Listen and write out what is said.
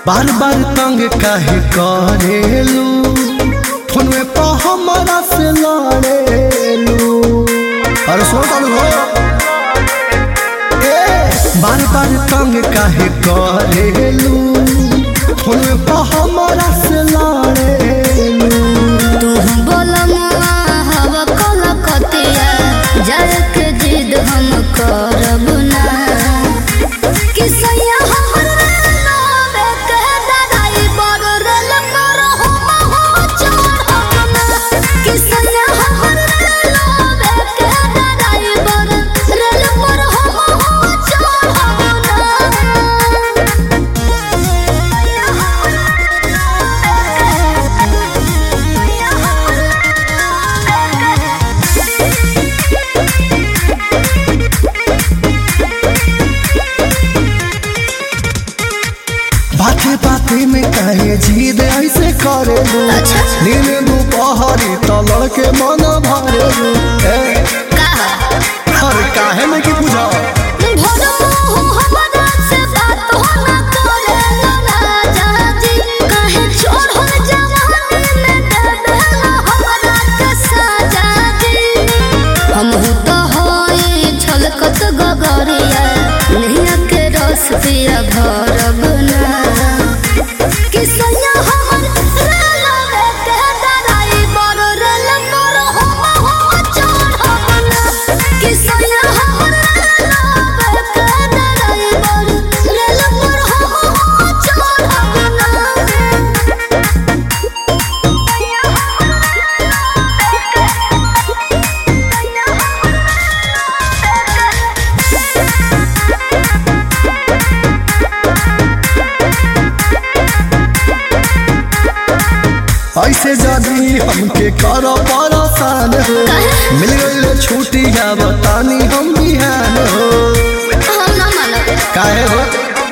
बार बार तंग काहे करेलू, फोन में पा हमारा से लड़ेलू। अरे सुनो चालू हो, बार बार तंग काहे करेलू, फोन में पा हमारा से लड़ेलू। तू बोलमुआ हवा कलकतिया, जाए के जिद हम करब ना। किसैया हमर नामे के ददाई बड़ रेल पर हम हो चढ़ब ना। किसैया हमर नामे के ददाई बड़ रेल पर हम हो चढ़ब ना। बाते बाते में कहे जिद ऐसे करेलू, नींद दोपहरी तो लड़के मन भरेलू। अरे काहे में की पूछा, पिया भरब ना। किसैया हमर रेलवे के ददाई बड़ रेल पर हम हो चढ़ब ना। किसैया हमर रेलवे के ददाई बड़ रेल पर हम हो चढ़ब ना। ऐसे जदी हमके कर परेशान हो, मिल गई छुट्टी बतानी हम बिहान हो। हम ना मानब काहे हो